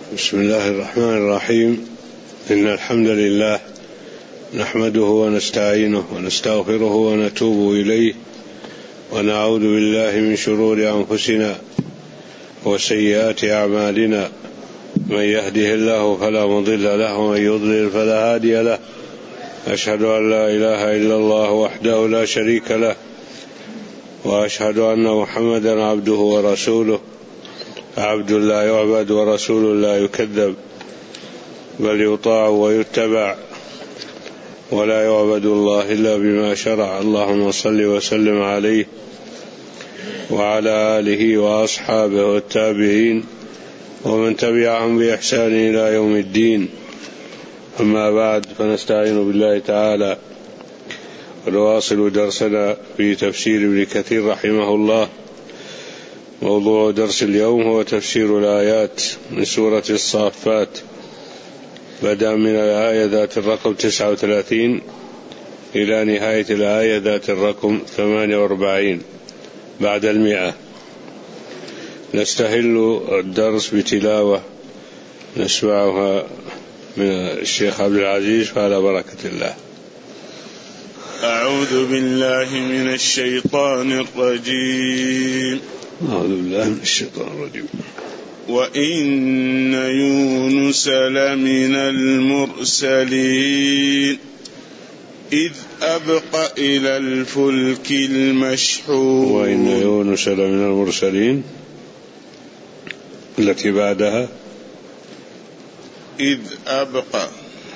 بسم الله الرحمن الرحيم. إن الحمد لله نحمده ونستعينه ونستغفره ونتوب إليه ونعوذ بالله من شرور أنفسنا وسيئات أعمالنا، من يهده الله فلا مضل له ومن يضلل فلا هادي له. أشهد أن لا إله إلا الله وحده لا شريك له، وأشهد أن محمدا عبده ورسوله، عبد لا يعبد ورسول لا يكذب، بل يطاع ويتبع، ولا يعبد الله إلا بما شرع. اللهم صل وسلم عليه وعلى آله وأصحابه والتابعين ومن تبعهم بإحسان إلى يوم الدين. أما بعد، فنستعين بالله تعالى ونواصل درسنا في تفسير ابن كثير رحمه الله. موضوع درس اليوم هو تفسير الآيات من سورة الصافات، بدأ من الآية ذات الرقم 39 إلى نهاية الآية ذات الرقم 48 بعد 100. نستهل الدرس بتلاوة نسمعها من الشيخ عبد العزيز، فعلى بركة الله. أعوذ بالله من الشيطان الرجيم. أعوذ بالله من الشيطان الرجيم. وإن يونس لمن المرسلين إذ أبق إلى الفلك المشحون. وإن يونس لمن المرسلين التي بعدها إذ أبق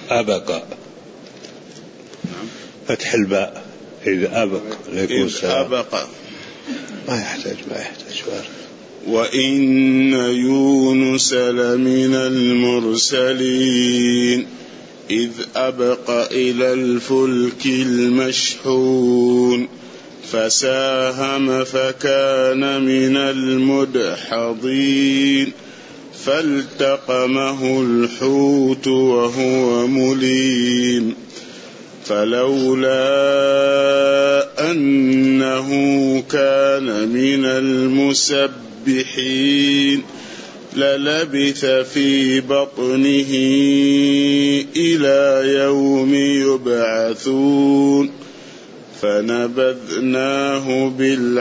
فتح الباء. إذ أبق ما يحتاج وإن يونس لمن المرسلين إذ أبق إلى الفلك المشحون فساهم فكان من المدحضين فالتقمه الحوت وهو مليم فلولا أنه كان من المسبحين للبث في بطنه إلى يوم يبعثون فنبذناه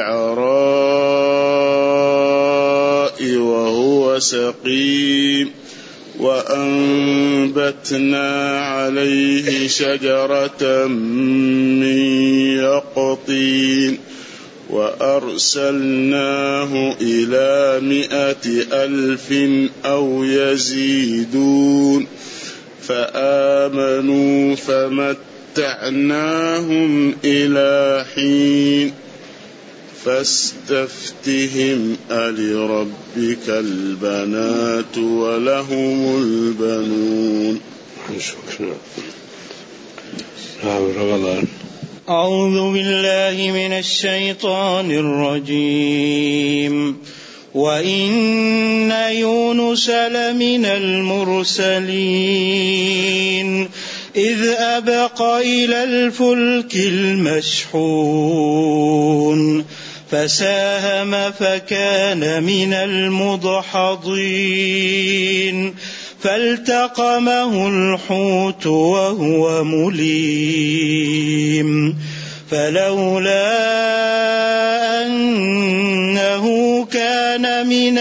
بالعراء وهو سقيم وأنبتنا عليه شجرة من يقطين وأرسلناه إلى 100,000 أو يزيدون فآمنوا فمتعناهم إلى حين فاستفتهم ألربك البنات ولهم البنون. أعوذ بالله من الشيطان الرجيم. وإن يونس لمن المرسلين إذ أبق إلى الفلك المشحون فساهم فكان من المدحضين فالتقمه الحوت وهو مليم فلولا أنه كان من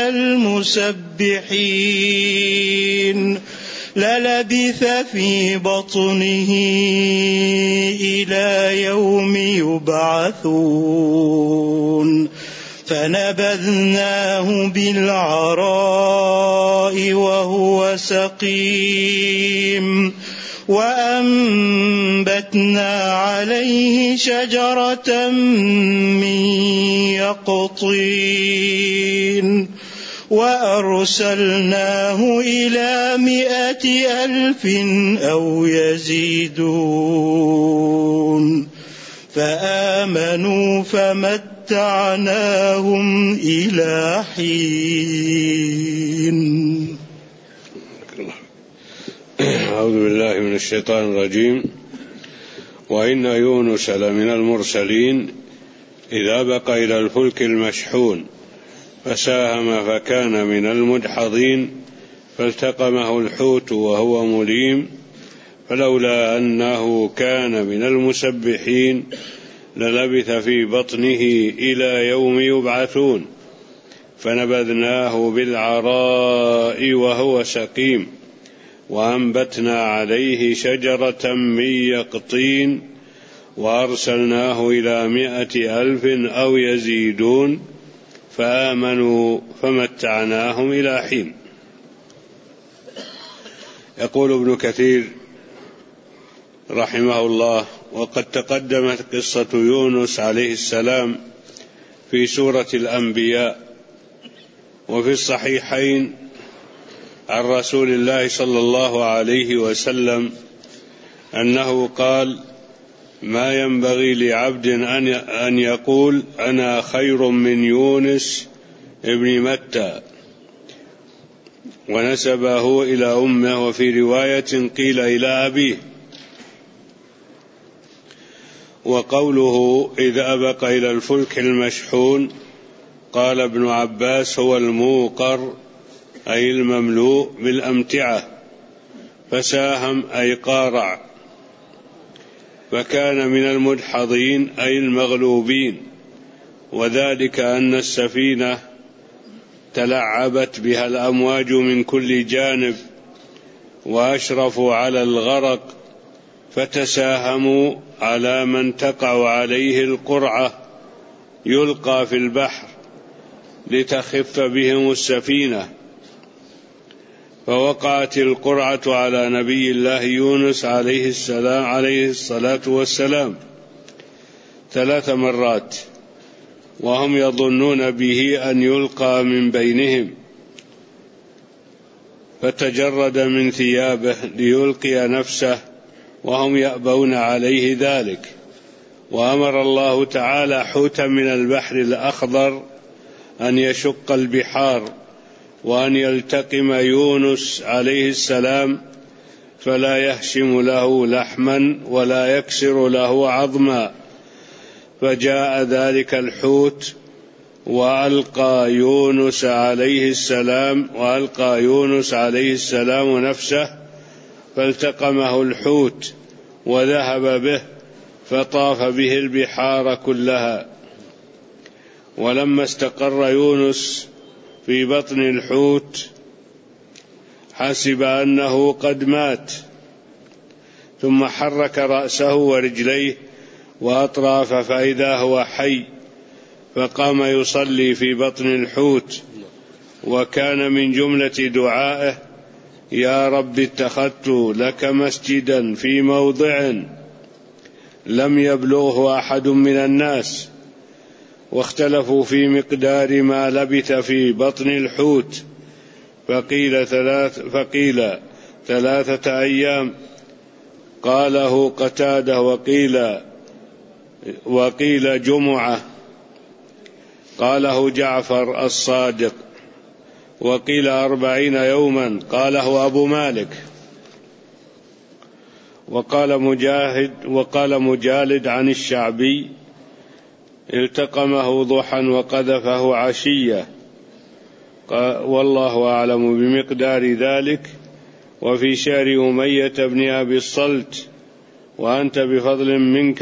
المسبحين للبث في بطنه إلى يوم يبعثون فنبذناه بالعراء وهو سقيم وأنبتنا عليه شجرة من يقطين وأرسلناه إلى 100,000 أو يزيدون فآمنوا فمتعناهم إلى حين. أعوذ بالله من الشيطان الرجيم. وإن يونس لمن المرسلين إذا بقى إلى الفلك المشحون فساهم فكان من المدحضين فالتقمه الحوت وهو مليم، فلولا أنه كان من المسبحين للبث في بطنه إلى يوم يبعثون، فنبذناه بالعراء وهو سقيم، وأنبتنا عليه شجرة من يقطين، وأرسلناه إلى 100,000 أو يزيدون، فآمنوا فمتعناهم إلى حين. يقول ابن كثير رحمه الله: وقد تقدمت قصة يونس عليه السلام في سورة الأنبياء، وفي الصحيحين عن رسول الله صلى الله عليه وسلم أنه قال: ما ينبغي لعبد أن يقول أنا خير من يونس ابن متى، ونسبه إلى أمه، وفي رواية قيل إلى أبيه. وقوله إذ أبق إلى الفلك المشحون، قال ابن عباس هو الموقر أي المملوء بالأمتعة، فساهم أي قارع، فكان من المدحضين أي المغلوبين، وذلك أن السفينة تلعبت بها الأمواج من كل جانب، وأشرفوا على الغرق، فتساهموا على من تقع عليه القرعة يلقى في البحر لتخف بهم السفينة، فوقعت القرعة على نبي الله يونس عليه الصلاة والسلام 3 مرات، وهم يظنون به أن يلقى من بينهم، فتجرد من ثيابه ليلقي نفسه، وهم يأبون عليه ذلك. وأمر الله تعالى حوتا من البحر الأخضر أن يشق البحار، وأن يلتقم يونس عليه السلام، فلا يهشم له لحما ولا يكسر له عظما، فجاء ذلك الحوت وألقى يونس عليه السلام نفسه، فالتقمه الحوت وذهب به، فطاف به البحار كلها. ولما استقر يونس في بطن الحوت حسب أنه قد مات، ثم حرك رأسه ورجليه وأطراف فإذا هو حي، فقام يصلي في بطن الحوت، وكان من جملة دعائه: يا رب اتخذت لك مسجدا في موضع لم يبلغه أحد من الناس. واختلفوا في مقدار ما لبث في بطن الحوت، فقيل 3 أيام، قاله قتادة، وقيل جمعة، قاله جعفر الصادق، وقيل 40 يوما، قاله أبو مالك. وقال مجالد عن الشعبي: التقمه ضحى وقذفه عشية، والله أعلم بمقدار ذلك. وفي شعر أمية بن أبي الصلت: وأنت بفضل منك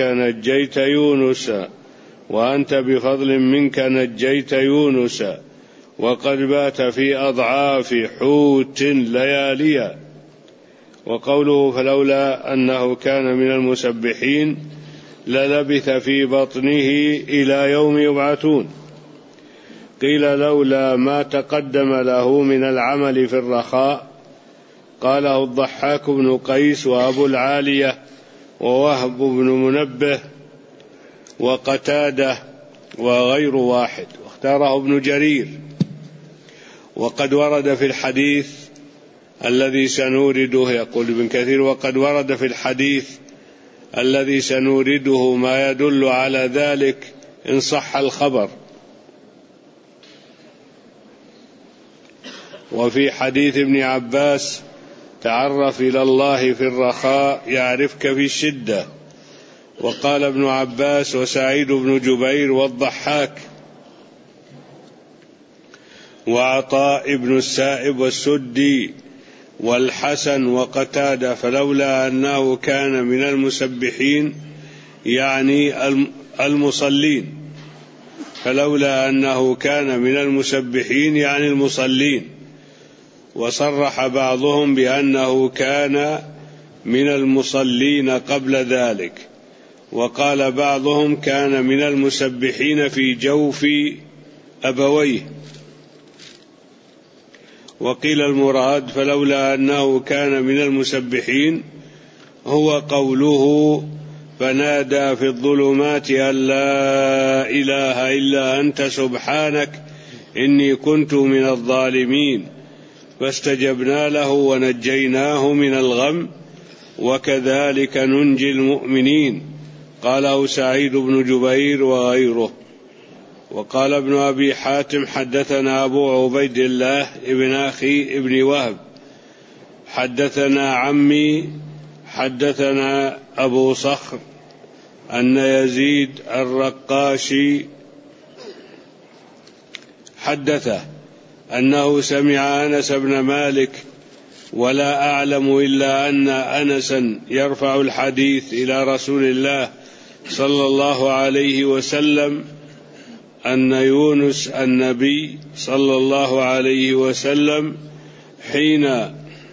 نجيت يونس، وقد بات في أضعاف حوت لياليا. وقوله فلولا أنه كان من المسبحين للبث في بطنه إلى يوم يبعثون. قيل لولا ما تقدم له من العمل في الرخاء، قاله الضحاك بن قيس وأبو العالية ووهب بن منبه وقتادة وغير واحد، واختاره ابن جرير. وقد ورد في الحديث الذي سنورده، يقول ابن كثير: وقد ورد في الحديث الذي سنورده ما يدل على ذلك إن صح الخبر. وفي حديث ابن عباس: تعرف إلى الله في الرخاء يعرفك في الشدة. وقال ابن عباس وسعيد بن جبير والضحاك: وعطاء بن السائب والسدي والحسن وقتادة، فلولا أنه كان من المسبحين يعني المصلين، فلولا أنه كان من المسبحين يعني المصلين. وصرح بعضهم بأنه كان من المصلين قبل ذلك، وقال بعضهم كان من المسبحين في جوف أبويه. وقيل المراد فلولا أنه كان من المسبحين هو قوله فنادى في الظلمات أن لا إله إلا أنت سبحانك إني كنت من الظالمين، فاستجبنا له ونجيناه من الغم وكذلك ننجي المؤمنين، قاله سعيد بن جبير وغيره. وقال ابن أبي حاتم حدثنا أبو عبيد الله ابن أخي ابن وهب حدثنا عمي حدثنا أبو صخر أن يزيد الرقاشي حدثه أنه سمع أنس بن مالك، ولا أعلم إلا أن أنسا يرفع الحديث إلى رسول الله صلى الله عليه وسلم أن يونس النبي صلى الله عليه وسلم حين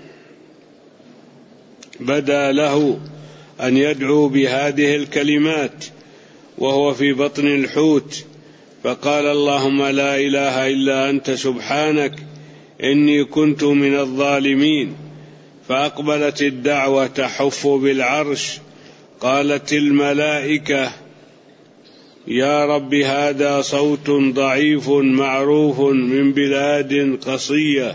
بدا له أن يدعو بهذه الكلمات وهو في بطن الحوت، فقال اللهم لا إله إلا أنت سبحانك إني كنت من الظالمين، فأقبلت الدعوة تحف بالعرش، قالت الملائكة يا رب هذا صوت ضعيف معروف من بلاد قصية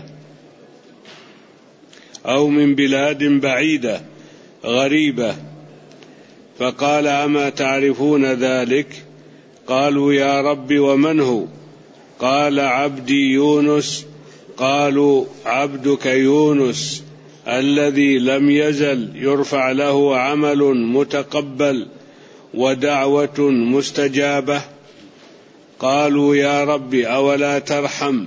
أو من بلاد بعيدة غريبة، فقال أما تعرفون ذلك؟ قالوا يا رب ومن هو؟ قال عبدي يونس. قالوا عبدك يونس الذي لم يزل يرفع له عمل متقبل ودعوة مستجابة. قالوا يا رب أولا ترحم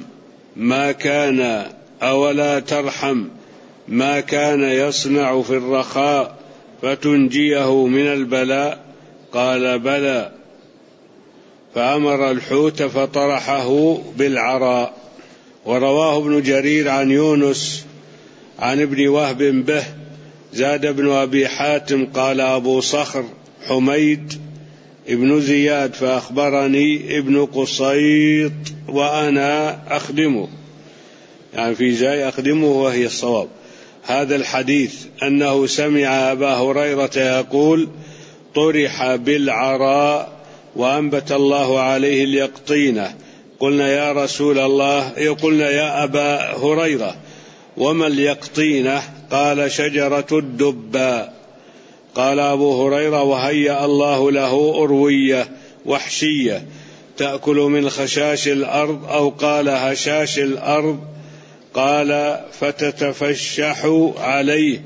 ما كان يصنع في الرخاء فتنجيه من البلاء؟ قال بلى، فأمر الحوت فطرحه بالعراء. ورواه ابن جرير عن يونس عن ابن وهب به. زاد ابن أبي حاتم قال أبو صخر حميد ابن زياد فأخبرني ابن قصيط وأنا أخدمه، يعني في زي أخدمه وهي الصواب. هذا الحديث أنه سمع أبا هريرة يقول طرح بالعراء وأنبت الله عليه اليقطينة. قلنا يا رسول الله، قلنا يا أبا هريرة وما اليقطينة؟ قال شجرة الدباء. قال أبو هريرة وهيأ الله له أروية وحشية تأكل من خشاش الأرض، أو قال هشاش الأرض. قال فتتفشح عليه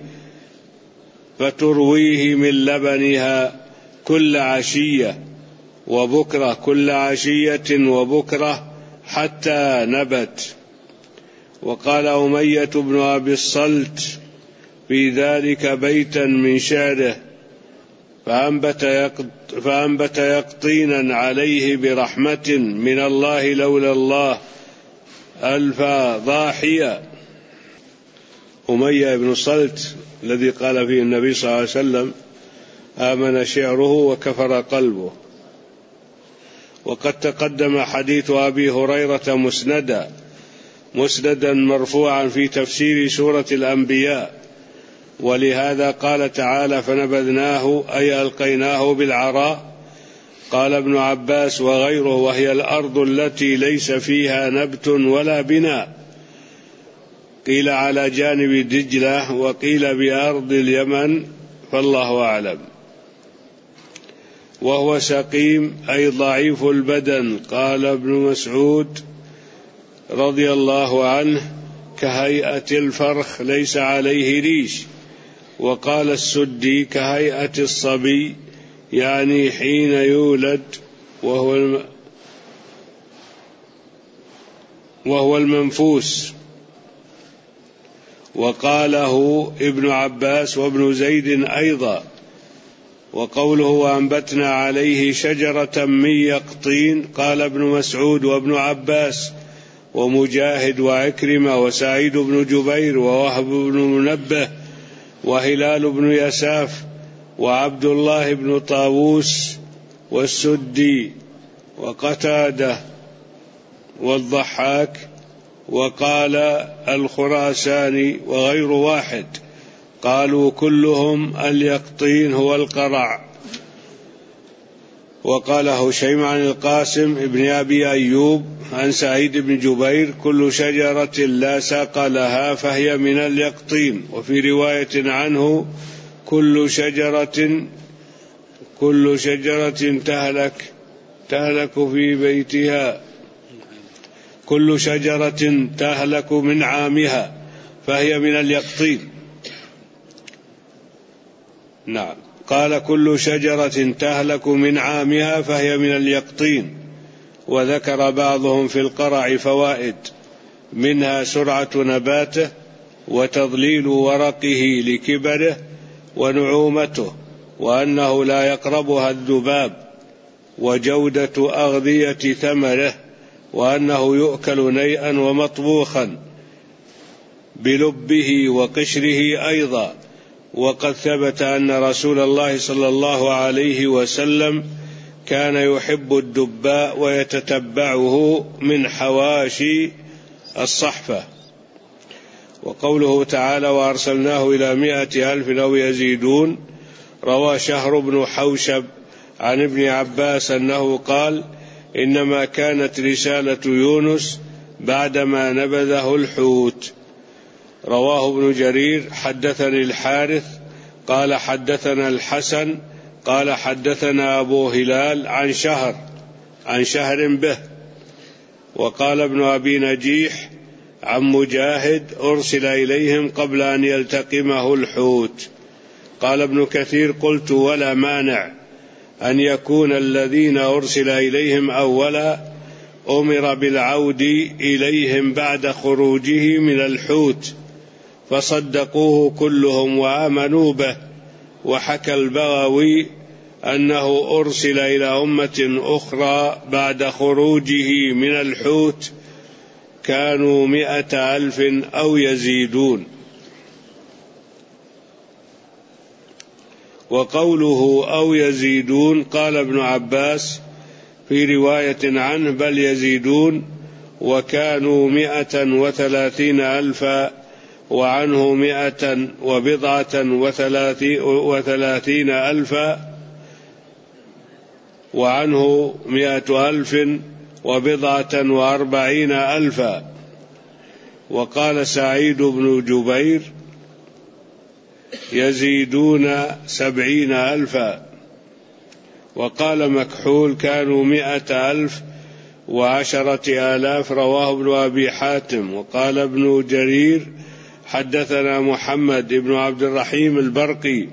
فترويه من لبنها كل عشية وبكرة، كل عشية وبكرة حتى نبت. وقال أمية بن أبي الصلت في ذلك بيتا من شعره فأنبت يقطينا عليه برحمة من الله لولا الله ألف ضاحية. أمية بن صلت الذي قال فيه النبي صلى الله عليه وسلم آمن شعره وكفر قلبه. وقد تقدم حديث أبي هريرة مسندا مرفوعا في تفسير سورة الأنبياء، ولهذا قال تعالى فنبذناه أي ألقيناه بالعراء. قال ابن عباس وغيره وهي الأرض التي ليس فيها نبت ولا بناء، قيل على جانب دجلة وقيل بأرض اليمن، فالله أعلم. وهو سقيم أي ضعيف البدن. قال ابن مسعود رضي الله عنه كهيئة الفرخ ليس عليه ريش. وقال السدي كهيئة الصبي، يعني حين يولد وهو المنفوس. وقاله ابن عباس وابن زيد أيضا. وقوله وأنبتنا عليه شجرة من يقطين قال ابن مسعود وابن عباس ومجاهد وعكرمة وسعيد بن جبير ووهب بن منبه وهلال بن يساف وعبد الله بن طاووس والسدي وقتادة والضحاك. وقال الخراساني وغير واحد قالوا كلهم اليقطين هو القرع. وقال هشيم عن القاسم ابن أبي أيوب عن سعيد بن جبير كل شجرة لا ساق لها فهي من اليقطين. وفي رواية عنه كل شجرة تهلك في بيتها، كل شجرة تهلك من عامها فهي من اليقطين. نعم، قال كل شجرة تهلك من عامها فهي من اليقطين. وذكر بعضهم في القرع فوائد، منها سرعة نباته وتضليل ورقه لكبره ونعومته، وأنه لا يقربها الذباب، وجودة أغذية ثمره، وأنه يؤكل نيئا ومطبوخا بلبه وقشره أيضا. وقد ثبت أن رسول الله صلى الله عليه وسلم كان يحب الدباء ويتتبعه من حواشي الصحفة. وقوله تعالى وأرسلناه إلى 100,000 أو يزيدون، روى شهر بن حوشب عن ابن عباس أنه قال إنما كانت رسالة يونس بعدما نبذه الحوت. رواه ابن جرير حدثني الحارث قال حدثنا الحسن قال حدثنا أبو هلال عن شهر به. وقال ابن أبي نجيح عن مجاهد أرسل إليهم قبل أن يلتقمه الحوت. قال ابن كثير قلت ولا مانع أن يكون الذين أرسل إليهم أولا أمر بالعود إليهم بعد خروجه من الحوت فصدقوه كلهم وآمنوا به. وحكى البغوي أنه أرسل إلى أمة أخرى بعد خروجه من الحوت كانوا 100,000 أو يزيدون. وقوله أو يزيدون قال ابن عباس في رواية عنه بل يزيدون، وكانوا 130,000 وعنه 130,000 وعنه 100,040,000. وقال سعيد بن جبير يزيدون 70,000. وقال مكحول كانوا 100,000 و10,000. رواه ابن أبي حاتم. وقال ابن جرير حدثنا محمد بن عبد الرحيم البرقي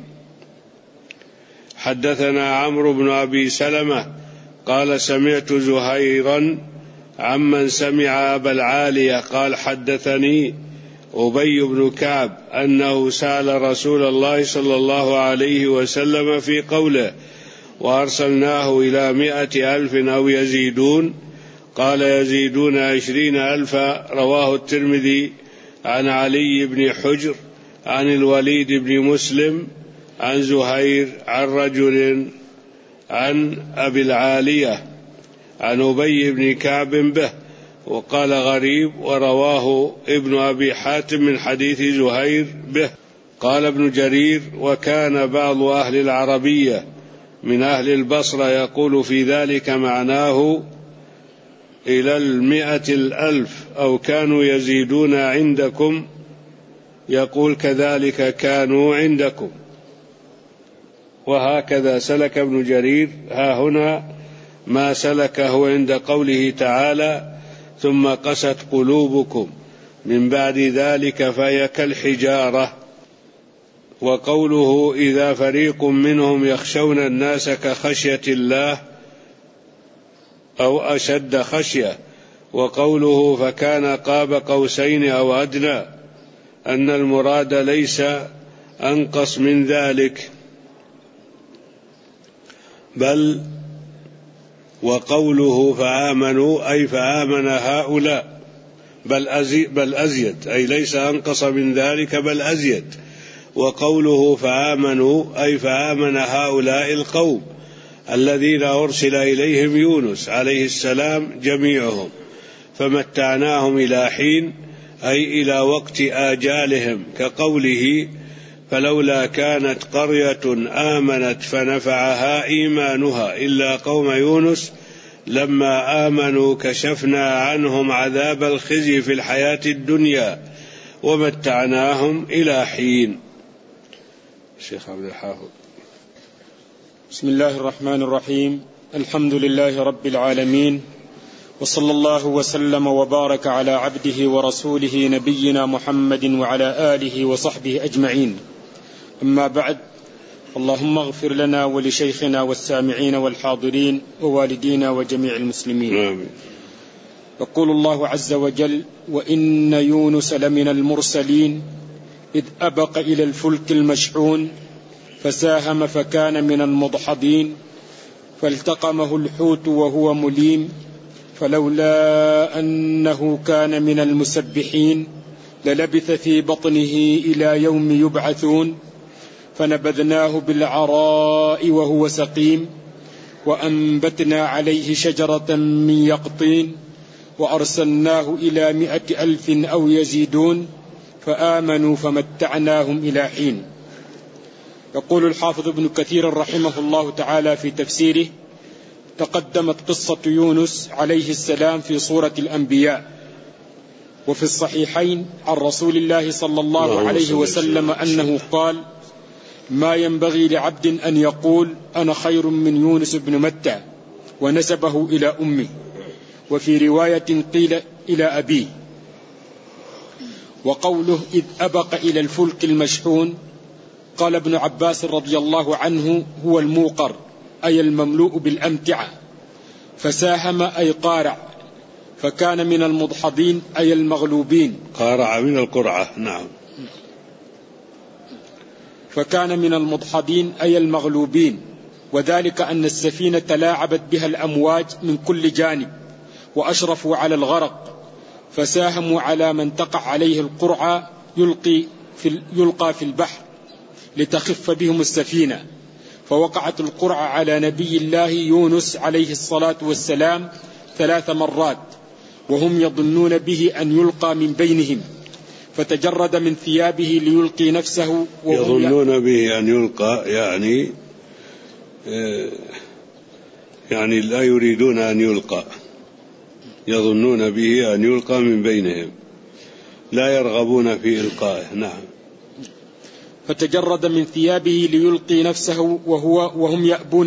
حدثنا عمرو بن أبي سلمة قال سمعت زهيرا عمن سمع أبا العالية قال حدثني أبي بن كعب أنه سأل رسول الله صلى الله عليه وسلم في قوله وأرسلناه إلى 100,000 أو يزيدون قال يزيدون 20,000. رواه الترمذي عن علي بن حجر عن الوليد بن مسلم عن زهير عن رجل عن أبي العالية عن أبي بن كعب به. وقال غريب ورواه ابن أبي حاتم من حديث زهير به. قال ابن جرير وكان بعض أهل العربية من أهل البصرة يقول في ذلك معناه إلى 100,000 أو كانوا يزيدون عندكم، يقول كذلك كانوا عندكم. وهكذا سلك ابن جرير ها هنا ما سلكه عند قوله تعالى ثم قست قلوبكم من بعد ذلك فهي كالحجارة. وقوله إذا فريق منهم يخشون الناس كخشية الله أو أشد خشية. وقوله فكان قاب قوسين أو أدنى أن المراد ليس أنقص من ذلك، بل وقوله فآمنوا أي فآمن هؤلاء، بل أزيد، أي ليس أنقص من ذلك بل أزيد. وقوله فآمنوا أي فآمن هؤلاء القوم الذين أرسل إليهم يونس عليه السلام جميعهم، فمتعناهم إلى حين أي إلى وقت آجالهم، كقوله فلولا كانت قرية آمنت فنفعها إيمانها إلا قوم يونس لما آمنوا كشفنا عنهم عذاب الخزي في الحياة الدنيا ومتعناهم إلى حين. الشيخ عبد الحافظ. بسم الله الرحمن الرحيم. الحمد لله رب العالمين، وصلى الله وسلم وبارك على عبده ورسوله نبينا محمد وعلى آله وصحبه أجمعين. أما بعد، اللهم اغفر لنا ولشيخنا والسامعين والحاضرين ووالدينا وجميع المسلمين. آمين. يقول الله عز وجل: وإن يونس لمن المرسلين إذ أبق إلى الفلك المشحون فساهم فكان من المدحضين فالتقمه الحوت وهو مليم فلولا أنه كان من المسبحين للبث في بطنه إلى يوم يبعثون فنبذناه بالعراء وهو سقيم وأنبتنا عليه شجرة من يقطين وأرسلناه إلى 100,000 أو يزيدون فآمنوا فمتعناهم إلى حين. يقول الحافظ ابن كثير رحمه الله تعالى في تفسيره: تقدمت قصة يونس عليه السلام في سورة الأنبياء، وفي الصحيحين عن رسول الله صلى الله عليه وسلم أنه قال: ما ينبغي لعبد أن يقول أنا خير من يونس بن متى، ونسبه إلى أمه، وفي رواية قيل إلى أبيه. وقوله إذ أبق إلى الفلك المشحون، قال ابن عباس رضي الله عنه: هو الموقر أي المملوء بالأمتعة، فساهم أي قارع، فكان من المدحضين أي المغلوبين. قارع من القرعة. نعم. فكان من المدحضين أي المغلوبين، وذلك أن السفينة تلاعبت بها الأمواج من كل جانب وأشرفوا على الغرق، فساهموا على من تقع عليه القرعة يلقى في البحر لتخف بهم السفينة، فوقعت القرعة على نبي الله يونس عليه الصلاة والسلام 3 مرات وهم يظنون به أن يلقى من بينهم، فتجرد من ثيابه ليلقي نفسه. يظنون به أن يلقى يعني لا يريدون أن يلقى، يظنون به أن يلقى من بينهم، لا يرغبون في إلقائه. نعم. فتجرد من ثيابه ليلقي نفسه وهم يأبون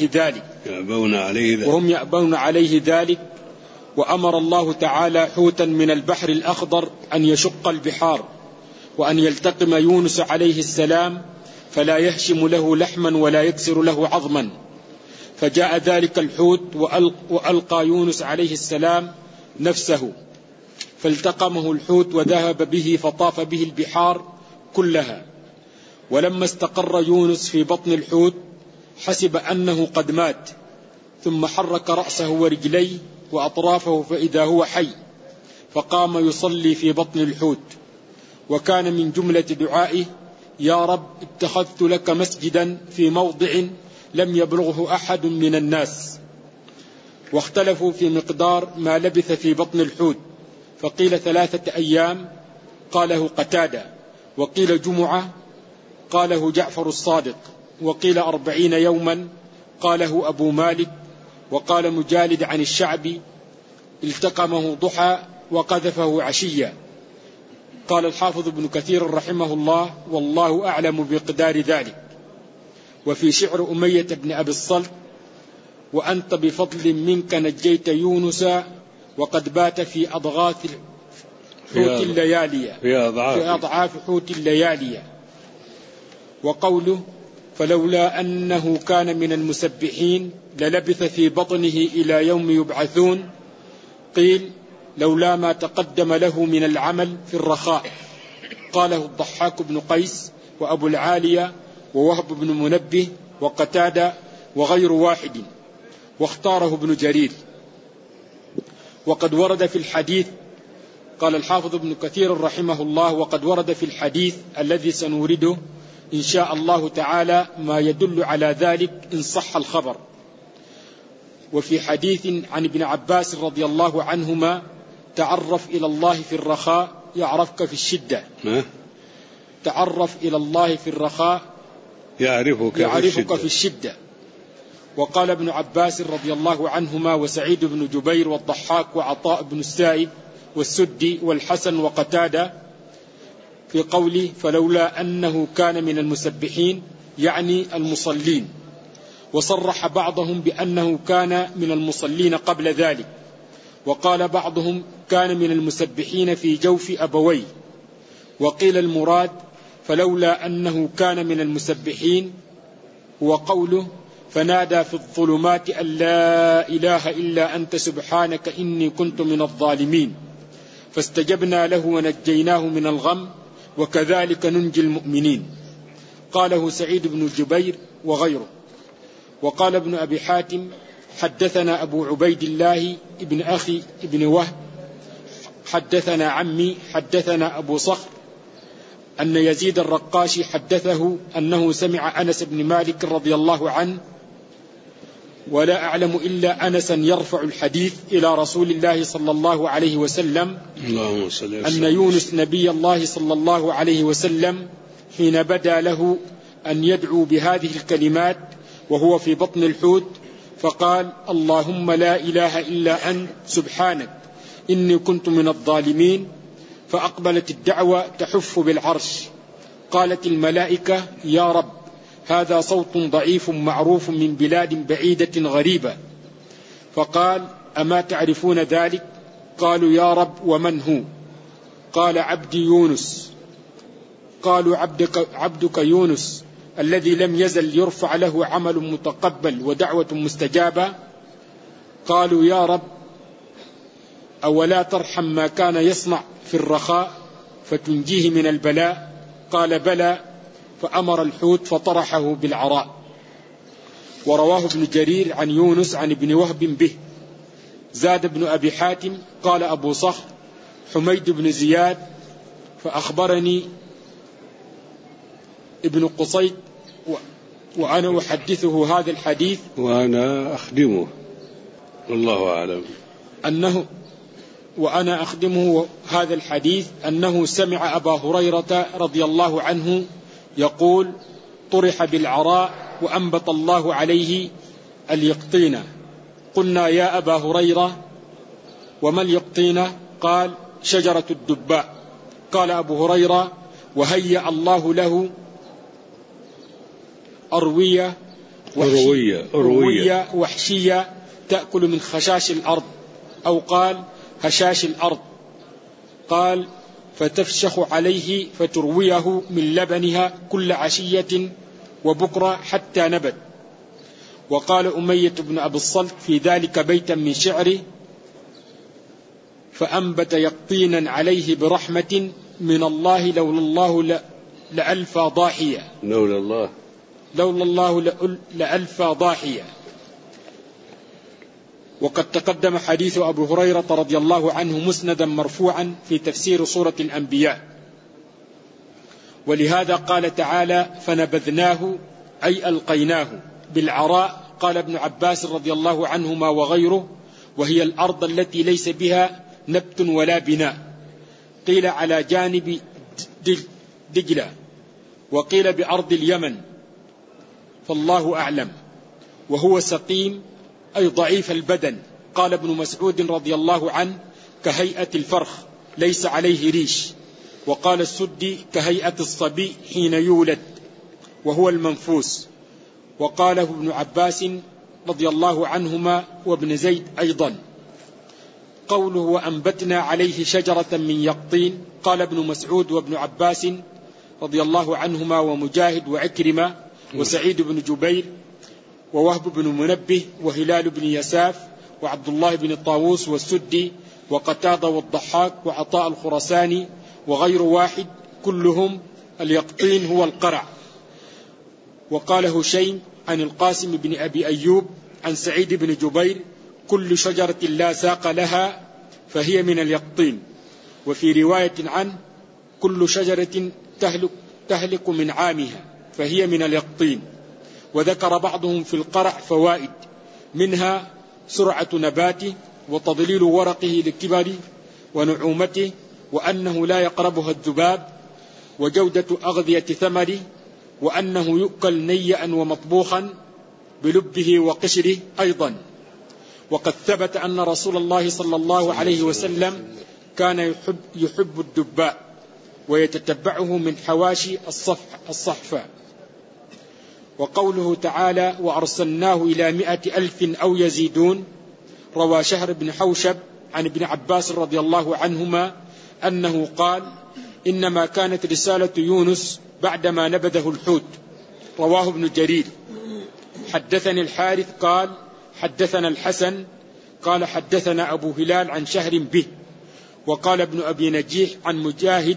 عليه ذلك. وأمر الله تعالى حوتا من البحر الأخضر أن يشق البحار وأن يلتقم يونس عليه السلام فلا يهشم له لحما ولا يكسر له عظما، فجاء ذلك الحوت وألقى يونس عليه السلام نفسه، فالتقمه الحوت وذهب به فطاف به البحار كلها. ولما استقر يونس في بطن الحوت حسب أنه قد مات، ثم حرك رأسه ورجليه وأطرافه فإذا هو حي، فقام يصلي في بطن الحوت، وكان من جملة دعائه: يا رب اتخذت لك مسجدا في موضع لم يبلغه أحد من الناس. واختلفوا في مقدار ما لبث في بطن الحوت، فقيل 3 أيام قاله قتادة، وقيل جمعة قاله جعفر الصادق، وقيل 40 يوما قاله أبو مالك، وقال مجالد عن الشعبي: التقمه ضحى وقذفه عشيا. قال الحافظ ابن كثير رحمه الله: والله أعلم بمقدار ذلك. وفي شعر أمية بن أبي الصلت: وأنت بفضل منك نجيت يونس وقد بات في أضغاث حوت الليالي، في أضعاف حوت الليالي. وقوله فلولا أنه كان من المسبحين للبث في بطنه إلى يوم يبعثون، قيل لولا ما تقدم له من العمل في الرخاء. قاله الضحاك بن قيس وأبو العالية ووهب بن منبه وقتادة وغير واحد، واختاره ابن جرير. وقد ورد في الحديث، قال الحافظ ابن كثير رحمه الله: وقد ورد في الحديث الذي سنورده إن شاء الله تعالى ما يدل على ذلك إن صح الخبر. وفي حديث عن ابن عباس رضي الله عنهما: تعرف إلى الله في الرخاء يعرفك في الشدة. تعرف إلى الله في الرخاء يعرفك في الشدة. وقال ابن عباس رضي الله عنهما وسعيد بن جبير والضحاك وعطاء بن السائب والسدي والحسن وقتادة في قوله: فلولا أنه كان من المسبحين، يعني المصلين. وصرح بعضهم بأنه كان من المصلين قبل ذلك، وقال بعضهم كان من المسبحين في جوف أبويه. وقيل المراد فلولا أنه كان من المسبحين هو قوله: فنادى في الظلمات أن لا إله إلا أنت سبحانك إني كنت من الظالمين، فاستجبنا له ونجيناه من الغم وكذلك ننجي المؤمنين. قاله سعيد بن جبير وغيره. وقال ابن أبي حاتم: حدثنا أبو عبيد الله ابن أخي ابن وهب حدثنا عمي حدثنا أبو صخر أن يزيد الرقاشي حدثه أنه سمع أنس بن مالك رضي الله عنه: ولا أعلم إلا أنسا يرفع الحديث إلى رسول الله صلى الله عليه وسلم أن يونس نبي الله صلى الله عليه وسلم حين بدا له أن يدعو بهذه الكلمات وهو في بطن الحوت فقال: اللهم لا إله إلا أنت سبحانك إني كنت من الظالمين، فأقبلت الدعوة تحف بالعرش. قالت الملائكة: يا رب، هذا صوت ضعيف معروف من بلاد بعيدة غريبة. فقال: أما تعرفون ذلك؟ قالوا: يا رب، ومن هو؟ قال: عبدي يونس. قالوا: عبدك يونس الذي لم يزل يرفع له عمل متقبل ودعوة مستجابة. قالوا: يا رب، أولا ترحم ما كان يصنع في الرخاء فتنجيه من البلاء؟ قال: بلى. فأمر الحوت فطرحه بالعراء. ورواه ابن جرير عن يونس عن ابن وهب به. زاد ابن أبي حاتم: قال أبو صخر: حميد بن زياد، فأخبرني ابن قصيد وأنا أحدثه هذا الحديث وأنا أخدمه، والله أعلم، وأنا أخدمه هذا الحديث أنه سمع أبا هريرة رضي الله عنه يقول: طرح بالعراء وأنبت الله عليه اليقطينة. قلنا: يا أبا هريرة، وما اليقطينة؟ قال: شجرة الدباء. قال أبو هريرة: وهيأ الله له أروية وحشية تأكل من خشاش الأرض، أو قال هشاش الأرض. قال: فتفشخ عليه فترويه من لبنها كل عشية وبكرة حتى نبت. وقال أمية بن أبي الصلت في ذلك بيتا من شعره: فأنبت يقطينا عليه برحمة من الله لولا الله لألفى ضاحية. لولا الله لألفى ضاحية. وقد تقدم حديث أبو هريرة رضي الله عنه مسندا مرفوعا في تفسير سورة الأنبياء. ولهذا قال تعالى: فنبذناه أي ألقيناه بالعراء. قال ابن عباس رضي الله عنهما وغيره: وهي الأرض التي ليس بها نبت ولا بناء. قيل على جانب دجلة، وقيل بأرض اليمن، فالله أعلم. وهو سقيم أي ضعيف البدن. قال ابن مسعود رضي الله عنه: كهيئة الفرخ ليس عليه ريش. وقال السدي: كهيئة الصبي حين يولد، وهو المنفوس. وقاله ابن عباس رضي الله عنهما وابن زيد أيضا. قوله: وأنبتنا عليه شجرة من يقطين. قال ابن مسعود وابن عباس رضي الله عنهما ومجاهد وعكرمة وسعيد بن جبير ووهب بن منبه وهلال بن يساف وعبد الله بن طاووس والسدي وقتادة والضحاك وعطاء الخرساني وغير واحد كلهم اليقطين هو القرع. وقال هشيم عن القاسم بن أبي أيوب عن سعيد بن جبير: كل شجرة لا ساق لها فهي من اليقطين. وفي رواية عنه: كل شجرة تهلك من عامها فهي من اليقطين. وذكر بعضهم في القرع فوائد، منها سرعة نباته وتضليل ورقه لكبر ونعومته وأنه لا يقربها الذباب، وجودة أغذية ثمره، وأنه يؤكل نيئا ومطبوخا بلبه وقشره أيضا. وقد ثبت أن رسول الله صلى الله عليه وسلم كان يحب الدباء ويتتبعه من حواشي الصحفة. وقوله تعالى: وأرسلناه إلى 100,000 أو يزيدون، روى شهر بن حوشب عن ابن عباس رضي الله عنهما أنه قال: إنما كانت رسالة يونس بعدما نبذه الحوت. رواه ابن جرير. حدثني الحارث قال: حدثنا الحسن قال: حدثنا أبو هلال عن شهر به. وقال ابن أبي نجيح عن مجاهد: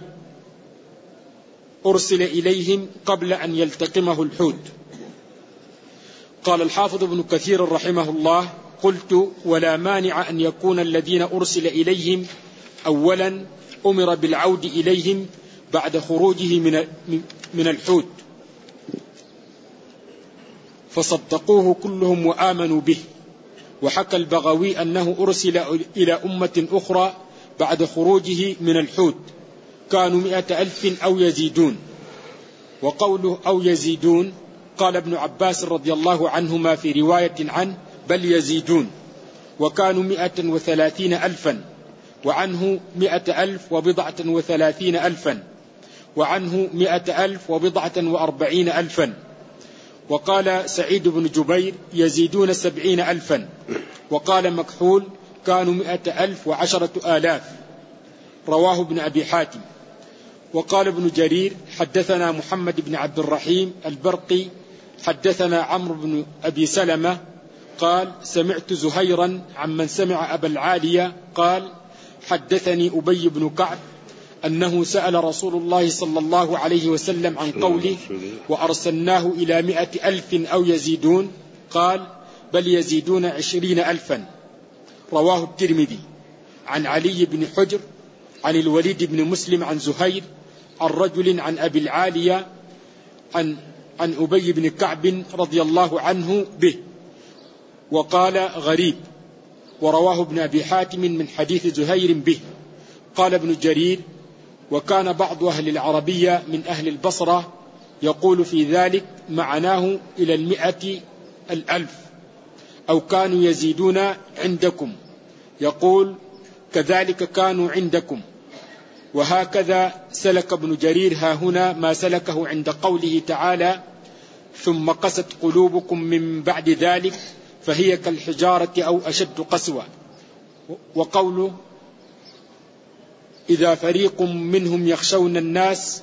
أرسل إليهم قبل أن يلتقمه الحوت. قال الحافظ ابن كثير رحمه الله: قلت: ولا مانع أن يكون الذين أرسل إليهم أولا أمر بالعود إليهم بعد خروجه من الحوت فصدقوه كلهم وآمنوا به. وحكى البغوي أنه أرسل إلى أمة أخرى بعد خروجه من الحوت كانوا 100,000 أو يزيدون. وقوله أو يزيدون قال ابن عباس رضي الله عنهما في رواية عنه: بل يزيدون، وكانوا 130,000، وعنه 100,030,000، وعنه 100,040,000. وقال سعيد بن جبير: يزيدون 70,000. وقال مكحول: كانوا 100,010,000. رواه ابن أبي حاتم. وقال ابن جرير: حدثنا محمد بن عبد الرحيم البرقي حدثنا عمرو بن أبي سلمة قال: سمعت زهيرا عمن سمع أبا العالية قال: حدثني أبي بن كعب أنه سأل رسول الله صلى الله عليه وسلم عن قوله: وأرسلناه إلى 100,000 أو يزيدون، قال: بل يزيدون 20,000. رواه الترمذي. عن علي بن حجر عن الوليد بن مسلم عن زهير عن رجل عن أبي العالية عن أبي بن كعب رضي الله عنه به، وقال: غريب. ورواه ابن أبي حاتم من حديث زهير به. قال ابن جرير: وكان بعض أهل العربية من أهل البصرة يقول في ذلك معناه إلى 100,000 أو كانوا يزيدون عندكم، يقول: كذلك كانوا عندكم. وهكذا سلك ابن جرير ها هنا ما سلكه عند قوله تعالى: ثم قست قلوبكم من بعد ذلك فهي كالحجارة أو أشد قسوة. وقوله: إذا فريق منهم يخشون الناس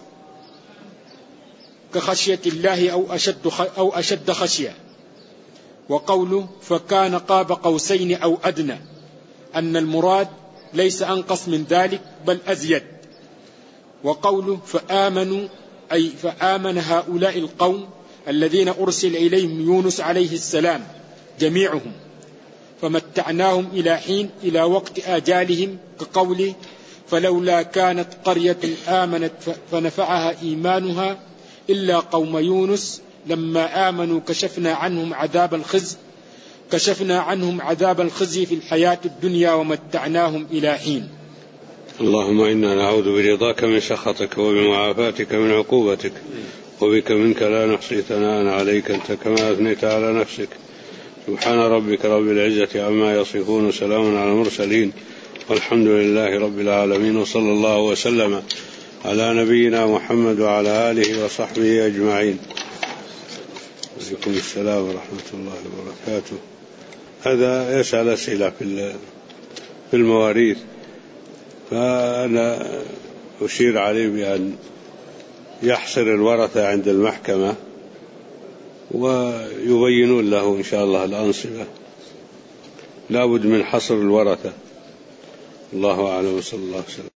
كخشية الله أو أشد خشية. وقوله: فكان قاب قوسين أو أدنى، أن المراد ليس أنقص من ذلك بل أزيد. وقوله: فآمنوا أي فآمن هؤلاء القوم الذين أرسل إليهم يونس عليه السلام جميعهم، فمتعناهم إلى حين إلى وقت آجالهم، كقوله: فلولا كانت قرية آمنت فنفعها إيمانها إلا قوم يونس لما آمنوا كشفنا عنهم عذاب الخزي في الحياة الدنيا ومتعناهم إلى حين. اللهم إنا نعوذ برضاك من سخطك وبمعافاتك من عقوبتك، وبك منك لا نحصي ثناء عليك أنت كما أثنيت على نفسك. سبحان ربك رب العزة عما يصفون، وسلام على المرسلين، والحمد لله رب العالمين، وصلى الله وسلم على نبينا محمد وعلى آله وصحبه أجمعين. عليكم السلام ورحمة الله وبركاته. هذا يسأل أسئلة في المواريث، فأنا أشير عليه بأن يحصر الورثة عند المحكمة ويبينون له إن شاء الله الأنصبة. لا بد من حصر الورثة، الله أعلم، صلى الله عليه وسلم.